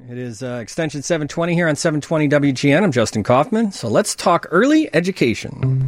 It is Extension 720 here on 720 WGN. I'm Justin Kaufman. So let's talk early education.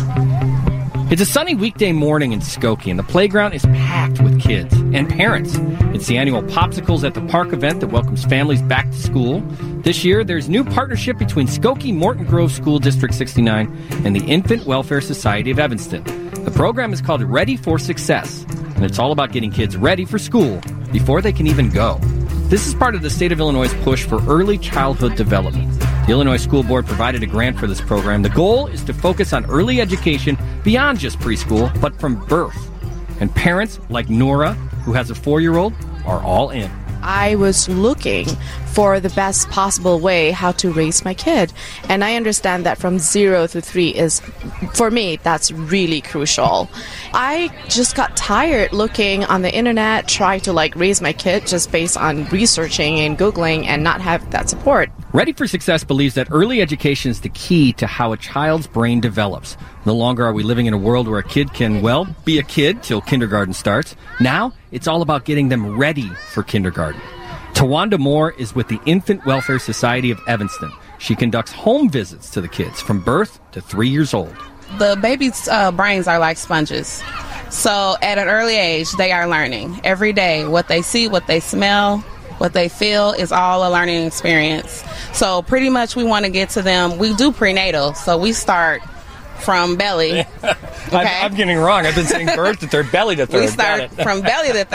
It's a sunny weekday morning in Skokie, and the playground is packed with kids and parents. It's the annual Popsicles at the Park event that welcomes families back to school. This year, there's a new partnership between Skokie Morton Grove School District 69 and the Infant Welfare Society of Evanston. The program is called Ready for Success, and it's all about getting kids ready for school before they can even go. This is part of the state of Illinois' push for early childhood development. The Illinois School Board provided a grant for this program. The goal is to focus on early education beyond just preschool, but from birth. And parents like Nora, who has a 4-year-old, are all in. I was looking for the best possible way how to raise my kid. And I understand that from 0 to 3 is, for me, that's really crucial. I just got tired looking on the internet, trying to raise my kid just based on researching and Googling and not have that support. Ready for Success believes that early education is the key to how a child's brain develops. No longer are we living in a world where a kid can, be a kid till kindergarten starts. Now, it's all about getting them ready for kindergarten. Tawanda Moore is with the Infant Welfare Society of Evanston. She conducts home visits to the kids from birth to 3 years old. The baby's brains are like sponges. So at an early age, they are learning every day. What they see, what they smell, what they feel is all a learning experience. So pretty much we want to get to them. We do prenatal, so we start from belly. Okay? I'm getting wrong. I've been saying birth to third, belly to third. We start from belly to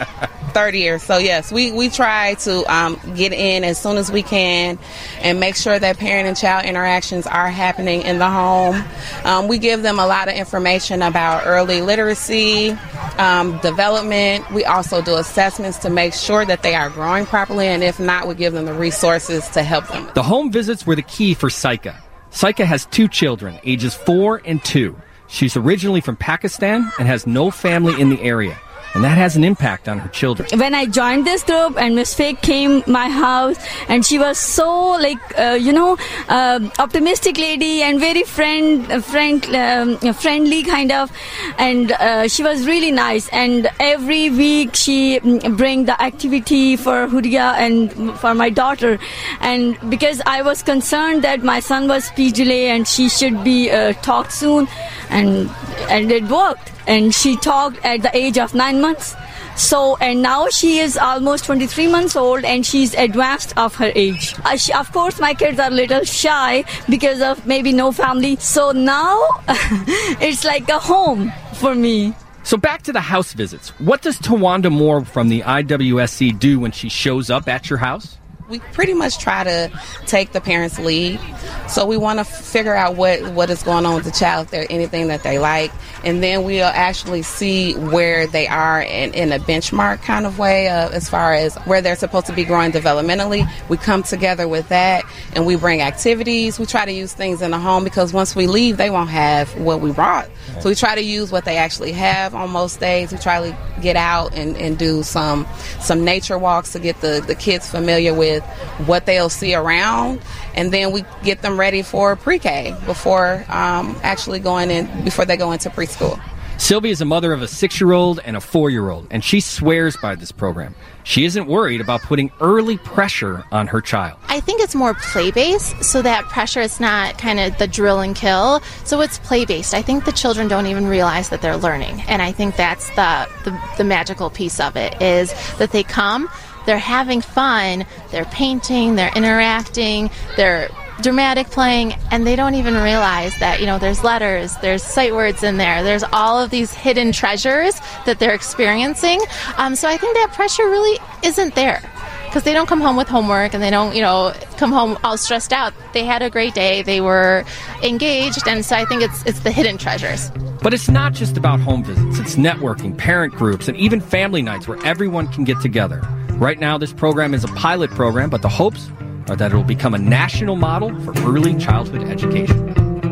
third year. So yes, we try to get in as soon as we can and make sure that parent and child interactions are happening in the home. We give them a lot of information about early literacy, development. We also do assessments to make sure that they are growing properly, and if not, we give them the resources to help them. The home visits were the key for Saika. Saika has 2 children, ages 4 and 2. She's originally from Pakistan and has no family in the area, and that has an impact on her children. When I joined this group and Miss Fake came my house, and she was so optimistic lady and very friendly kind of, and she was really nice. And every week she bring the activity for Huria and for my daughter. And because I was concerned that my son was speech delay and she should be taught soon, and it worked. And she talked at the age of 9 months. So, and now she is almost 23 months old and she's advanced of her age. Of course, my kids are a little shy because of maybe no family. So now it's like a home for me. So back to the house visits. What does Tawanda Moore from the IWSC do when she shows up at your house? We pretty much try to take the parents' lead. So we want to figure out what is going on with the child, if there's anything that they like. And then we'll actually see where they are in a benchmark kind of way as far as where they're supposed to be growing developmentally. We come together with that and we bring activities. We try to use things in the home because once we leave, they won't have what we brought. So we try to use what they actually have on most days. We try to get out and do some nature walks to get the kids familiar with what they'll see around, and then we get them ready for pre-K before actually before they go into preschool. Sylvia is a mother of a 6-year-old and a 4-year-old, and she swears by this program. She isn't worried about putting early pressure on her child. I think it's more play-based, so that pressure is not kind of the drill and kill. So it's play-based. I think the children don't even realize that they're learning, and I think that's the magical piece of it, is that they come, they're having fun, they're painting, they're interacting, they're dramatic playing, and they don't even realize that, there's letters, there's sight words in there, there's all of these hidden treasures that they're experiencing. So I think that pressure really isn't there, because they don't come home with homework and they don't, come home all stressed out. They had a great day, they were engaged, and so I think it's the hidden treasures. But it's not just about home visits. It's networking, parent groups, and even family nights where everyone can get together. Right now, this program is a pilot program, but the hopes are that it will become a national model for early childhood education.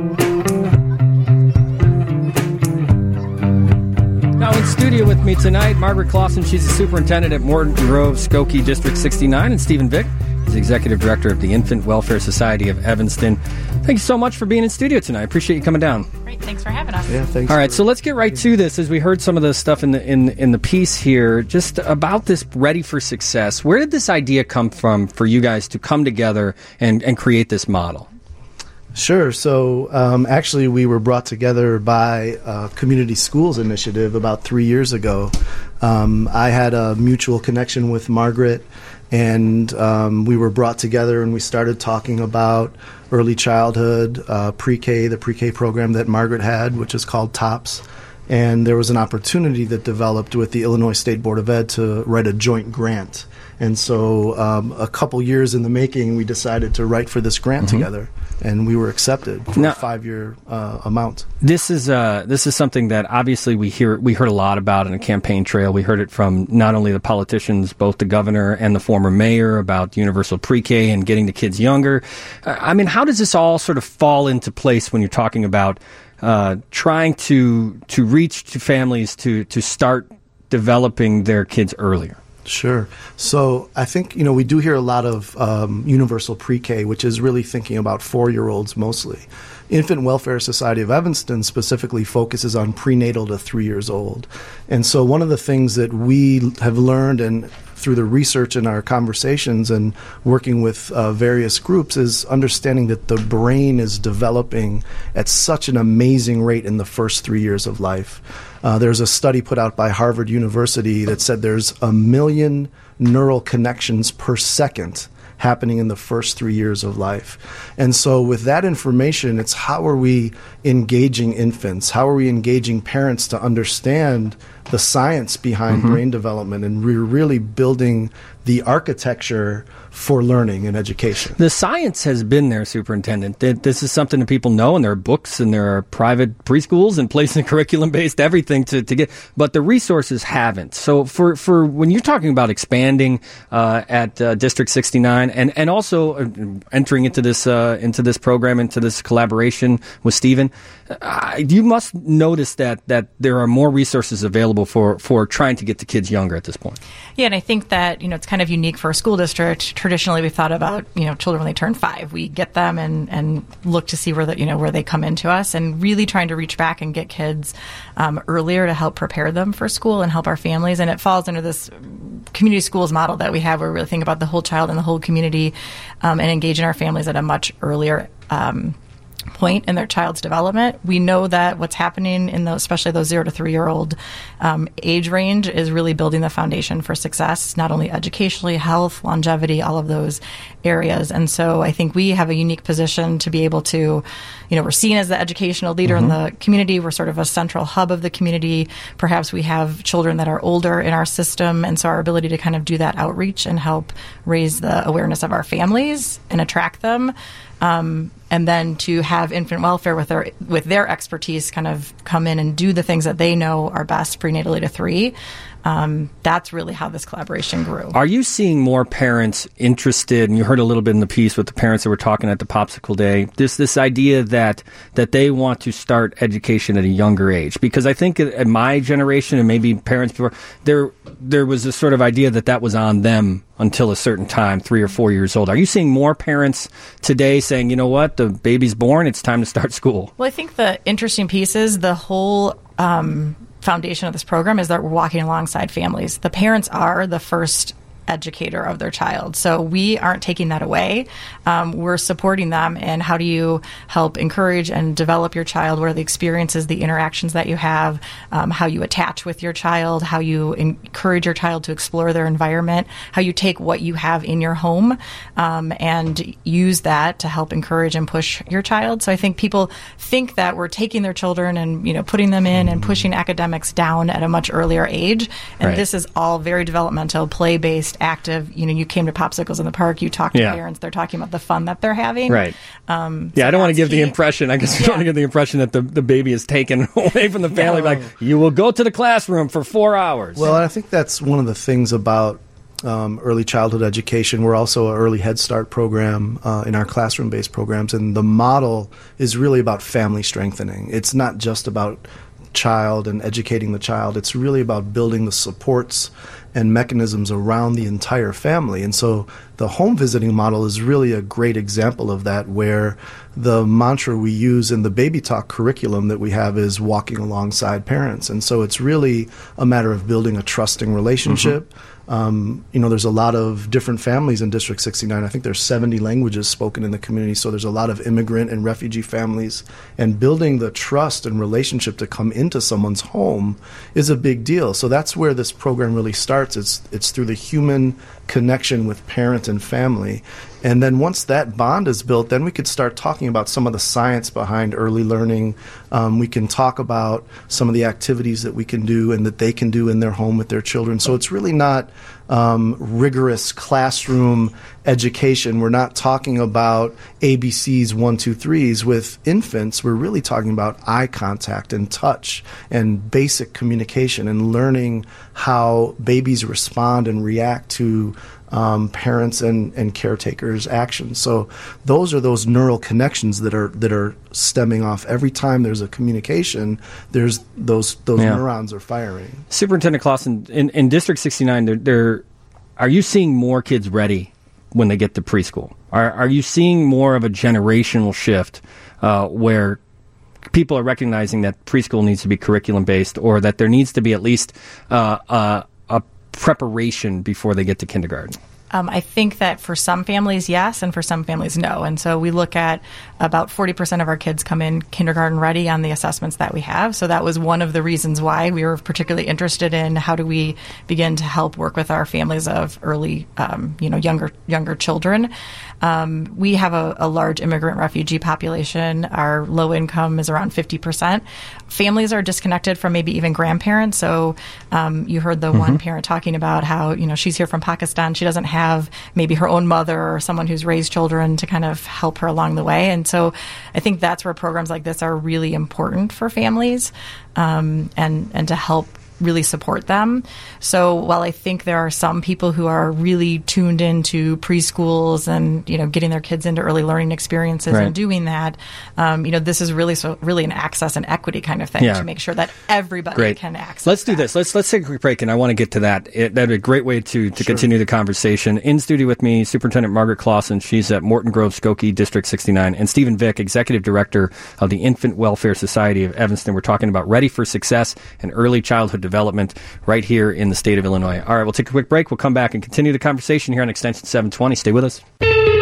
Now in studio with me tonight, Margaret Clausen. She's the superintendent at Morton Grove, Skokie District 69, and Stephen Vick. He's Executive Director of the Infant Welfare Society of Evanston. Thank you so much for being in studio tonight. I appreciate you coming down. Great, thanks for having us. Yeah, thanks. All right, so let's get right to this. As we heard some of the stuff in the piece here, just about this Ready for Success. Where did this idea come from for you guys to come together and create this model? Sure. So actually, we were brought together by a Community Schools Initiative about 3 years ago. I had a mutual connection with Margaret, and we were brought together and we started talking about early childhood, pre-K, the pre-K program that Margaret had, which is called TOPS. And there was an opportunity that developed with the Illinois State Board of Ed to write a joint grant. And so a couple years in the making, we decided to write for this grant together, and we were accepted for a 5-year amount. This is something that obviously we heard a lot about in the campaign trail. We heard it from not only the politicians, both the governor and the former mayor, about universal pre-K and getting the kids younger. I mean, how does this all sort of fall into place when you're talking about trying to reach to families to start developing their kids earlier? Sure. So I think, we do hear a lot of universal pre-K, which is really thinking about 4-year-olds mostly. Infant Welfare Society of Evanston specifically focuses on prenatal to 3 years old. And so one of the things that we have learned and through the research and our conversations and working with various groups is understanding that the brain is developing at such an amazing rate in the first 3 years of life. There's a study put out by Harvard University that said there's 1 million neural connections per second happening in the first 3 years of life. And so with that information, it's how are we engaging infants? How are we engaging parents to understand the science behind brain development? And we're really building the architecture for learning and education. The science has been there, Superintendent. This is something that people know, and there are books and there are private preschools and placing curriculum-based everything to get, but the resources haven't. So for when you're talking about expanding at District 69 and also entering into this program, into this collaboration with Stephen, you must notice that there are more resources available for trying to get the kids younger at this point. Yeah, and I think that, it's kind of unique for a school district. Traditionally, we've thought about, children when they turn 5. We get them and look to see where they come into us, and really trying to reach back and get kids earlier to help prepare them for school and help our families. And it falls under this community schools model that we have, where we really think about the whole child and the whole community and engaging our families at a much earlier point in their child's development. We know that what's happening in those, especially those 0 to 3 year old age range, is really building the foundation for success, not only educationally, health, longevity, all of those areas. And so I think we have a unique position to be able to, we're seen as the educational leader in the community. We're sort of a central hub of the community. Perhaps we have children that are older in our system, and so our ability to kind of do that outreach and help raise the awareness of our families and attract them. And then to have infant welfare with their expertise kind of come in and do the things that they know are best prenatally to 3. That's really how this collaboration grew. Are you seeing more parents interested, and you heard a little bit in the piece with the parents that were talking at the Popsicle Day, this idea that they want to start education at a younger age? Because I think at my generation, and maybe parents before, there was a sort of idea that was on them until a certain time, 3 or 4 years old. Are you seeing more parents today saying, you know what, the baby's born, it's time to start school? Well, I think the interesting piece is the whole foundation of this program is that we're walking alongside families. The parents are the first educator of their child. So we aren't taking that away. We're supporting them. And how do you help encourage and develop your child? What are the experiences, the interactions that you have, how you attach with your child, how you encourage your child to explore their environment, how you take what you have in your home and use that to help encourage and push your child. So I think people think that we're taking their children and, putting them in and pushing academics down at a much earlier age. And this is all very developmental, play-based, active. You came to Popsicles in the Park, you talk to parents, they're talking about the fun that they're having. Right. I don't want to give the impression, I guess we don't want to give the impression that the baby is taken away from the family, like, you will go to the classroom for 4 hours. Well, I think that's one of the things about early childhood education. We're also an early Head Start program in our classroom-based programs, and the model is really about family strengthening. It's not just about child and educating the child. It's really about building the supports and mechanisms around the entire family. And so the home visiting model is really a great example of that, where the mantra we use in the Baby Talk curriculum that we have is walking alongside parents. And so it's really a matter of building a trusting relationship. There's a lot of different families in District 69. I think there's 70 languages spoken in the community, so there's a lot of immigrant and refugee families. And building the trust and relationship to come into someone's home is a big deal. So that's where this program really starts. It's through the human connection with parent and family. And then once that bond is built, then we could start talking about some of the science behind early learning. We can talk about some of the activities that we can do and that they can do in their home with their children. So it's really not rigorous classroom education. We're not talking about ABCs, 1, 2, 3s. With infants, we're really talking about eye contact and touch and basic communication and learning how babies respond and react to parents and caretakers' actions. So those are those neural connections that are stemming off every time there's a communication. There's those neurons are firing. Superintendent Clausen, in District 69, are you seeing more kids ready when they get to preschool? Are you seeing more of a generational shift where people are recognizing that preschool needs to be curriculum based, or that there needs to be at least a preparation before they get to kindergarten? I think that for some families, yes, and for some families, no. And so we look at about 40% of our kids come in kindergarten ready on the assessments that we have. So that was one of the reasons why we were particularly interested in how do we begin to help work with our families of early, younger children. We have a large immigrant refugee population. Our low income is around 50%. Families are disconnected from maybe even grandparents. So you heard the one parent talking about how, she's here from Pakistan. She doesn't have maybe her own mother or someone who's raised children to kind of help her along the way. And so I think that's where programs like this are really important for families and to help really support them. So while I think there are some people who are really tuned into preschools and, getting their kids into early learning experiences and doing that, this is really an access and equity kind of thing to make sure that everybody can access. Let's do this. Let's take a quick break, and I want to get to that. That'd be a great way to continue the conversation. In studio with me, Superintendent Margaret Clausen. She's at Morton Grove, Skokie, District 69, and Stephen Vick, Executive Director of the Infant Welfare Society of Evanston. We're talking about Ready for Success and early childhood development right here in the state of Illinois. All right, we'll take a quick break. We'll come back and continue the conversation here on Extension 720. Stay with us.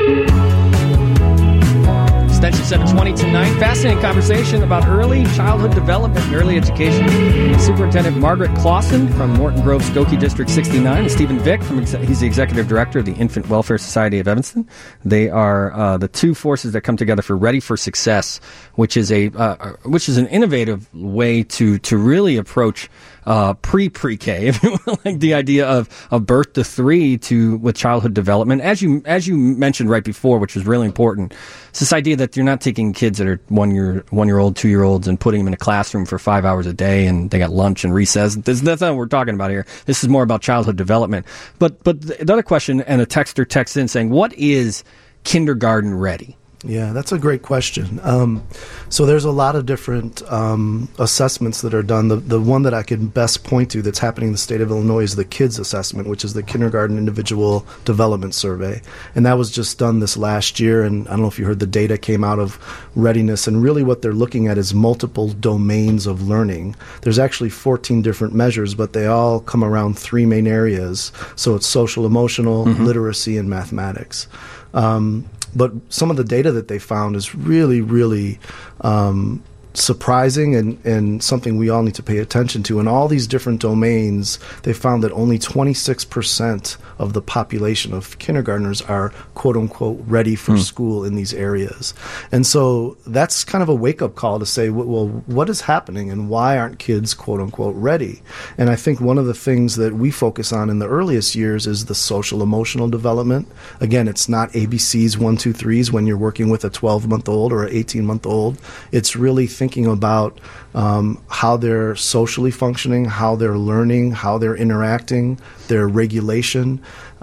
Extension 720 tonight. Fascinating conversation about early childhood development and early education. Superintendent Margaret Clausen from Morton Grove, Skokie, District 69, and Stephen Vick, he's the Executive Director of the Infant Welfare Society of Evanston. They are the two forces that come together for Ready for Success, which is an innovative way to really approach pre-K, if you will, like the idea of birth to 3 with childhood development. As you mentioned right before, which was really important, it's this idea that you're not taking kids that are 1-year-old, 2-year-olds and putting them in a classroom for 5 hours a day and they got lunch and recess. That's not what we're talking about here. This is more about childhood development. But the other question, and a texter texts in saying, what is kindergarten ready? Yeah, that's a great question. So there's a lot of different assessments that are done. The one that I can best point to that's happening in the state of Illinois is the KIDS assessment, which is the Kindergarten Individual Development Survey. And that was just done this last year. And I don't know if you heard the data came out of readiness. And really what they're looking at is multiple domains of learning. There's actually 14 different measures, but they all come around 3 main areas. So it's social, emotional, literacy, and mathematics. But some of the data that they found is really, really surprising and something we all need to pay attention to. In all these different domains, they found that only 26% of the population of kindergartners are quote-unquote ready for school in these areas. And so that's kind of a wake-up call to say, well, what is happening and why aren't kids quote-unquote ready? And I think one of the things that we focus on in the earliest years is the social-emotional development. Again, it's not ABCs, 1, 2, 3s when you're working with a 12-month-old or an 18-month-old. It's really thinking thinking about how they're socially functioning, how they're learning, how they're interacting, their regulation,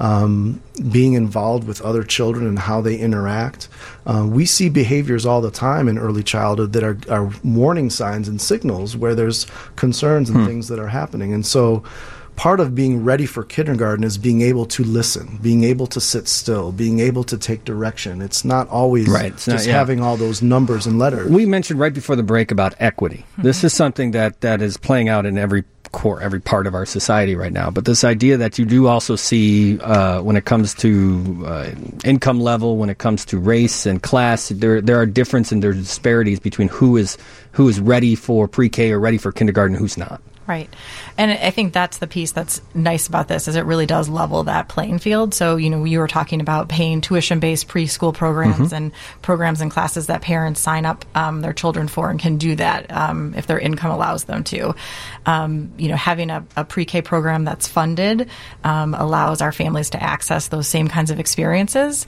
being involved with other children and how they interact. We see behaviors all the time in early childhood that are warning signs and signals where there's concerns and things that are happening. And so part of being ready for kindergarten is being able to listen, being able to sit still, being able to take direction. It's not always having all those numbers and letters. We mentioned right before the break about equity. This is something that is playing out in every part of our society right now. But this idea that you do also see when it comes to income level, when it comes to race and class, there are differences and there's disparities between who is ready for pre-K or ready for kindergarten and who's not. Right. And I think that's the piece that's nice about this is it really does level that playing field. So, you were talking about paying tuition-based preschool programs and programs and classes that parents sign up their children for and can do that if their income allows them to. Having a pre-K program that's funded allows our families to access those same kinds of experiences.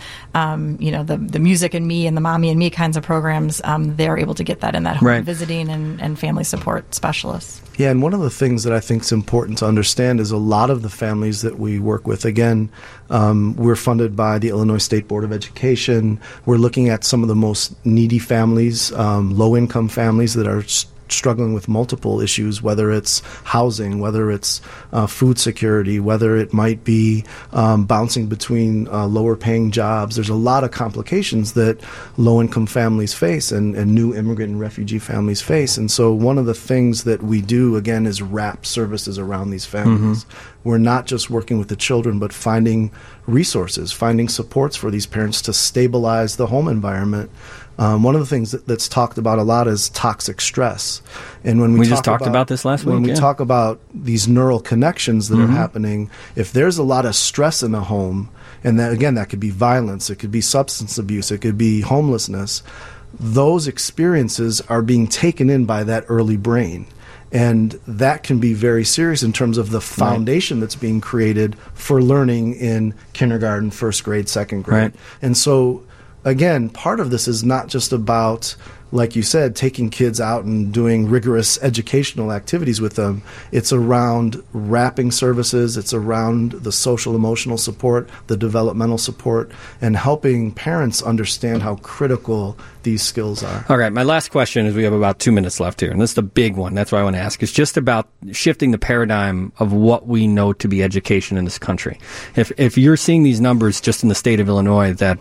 The Music and Me and the Mommy and Me kinds of programs, they're able to get that in that home visiting and family support specialists. Yeah, and one of the things that I think is important to understand is a lot of the families that we work with, again, we're funded by the Illinois State Board of Education. We're looking at some of the most needy families, low-income families that are struggling with multiple issues, whether it's housing, whether it's food security, whether it might be bouncing between lower paying jobs. There's a lot of complications that low-income families face and new immigrant and refugee families face. And so one of the things that we do, again, is wrap services around these families. We're not just working with the children, but finding resources, finding supports for these parents to stabilize the home environment. One of the things that's talked about a lot is toxic stress. And when we just talked about this last week. When we talk about these neural connections that are happening, if there's a lot of stress in a home, and that could be violence, it could be substance abuse, it could be homelessness, those experiences are being taken in by that early brain. And that can be very serious in terms of the foundation that's being created for learning in kindergarten, first grade, second grade. And so, again, part of this is not just about, like you said, taking kids out and doing rigorous educational activities with them. It's around wrapping services. It's around the social emotional support, the developmental support, and helping parents understand how critical these skills are. All right, my last question is we have about 2 minutes left here, and this is the big one. That's what I want to ask. It's just about shifting the paradigm of what we know to be education in this country. If you're seeing these numbers just in the state of Illinois that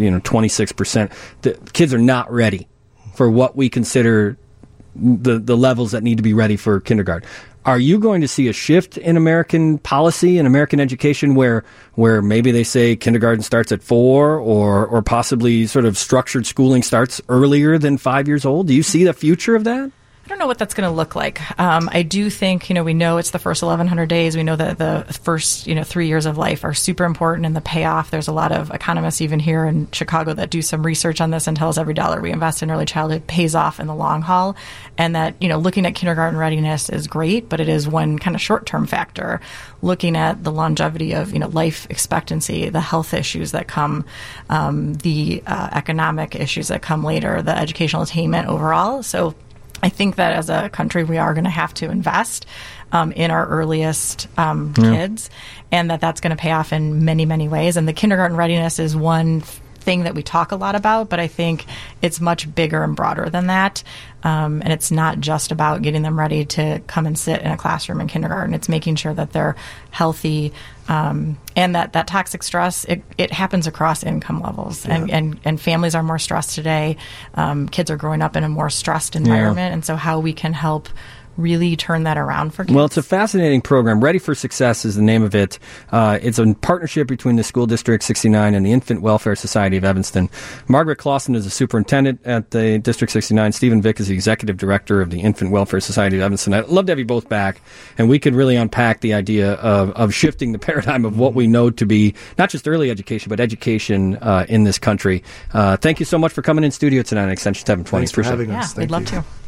26%, the kids are not ready for what we consider the levels that need to be ready for kindergarten. Are you going to see a shift in American policy and American education where maybe they say kindergarten starts at 4 or possibly sort of structured schooling starts earlier than 5 years old? Do you see the future of that? I don't know what that's going to look like. I do think, we know it's the first 1,100 days. We know that the first, 3 years of life are super important, and the payoff. There's a lot of economists even here in Chicago that do some research on this and tell us every dollar we invest in early childhood pays off in the long haul. And that, looking at kindergarten readiness is great, but it is one kind of short-term factor. Looking at the longevity of, life expectancy, the health issues that come, the economic issues that come later, the educational attainment overall. So I think that as a country, we are going to have to invest in our earliest kids, and that's going to pay off in many, many ways. And the kindergarten readiness is one thing that we talk a lot about, but I think it's much bigger and broader than that. And it's not just about getting them ready to come and sit in a classroom in kindergarten. It's making sure that they're healthy, and that toxic stress, it happens across income levels. And families are more stressed today. Kids are growing up in a more stressed environment. And so how we can help really turn that around for kids. Well, it's a fascinating program. Ready for Success is the name of it. It's a partnership between the School District 69 and the Infant Welfare Society of Evanston. Margaret Clausen is the superintendent at the District 69. Stephen Vick is the executive director of the Infant Welfare Society of Evanston. I'd love to have you both back, and we could really unpack the idea of shifting the paradigm of what we know to be not just early education, but education in this country. Thank you so much for coming in studio tonight on Extension 720. Thanks for having us. Yeah, we'd love to.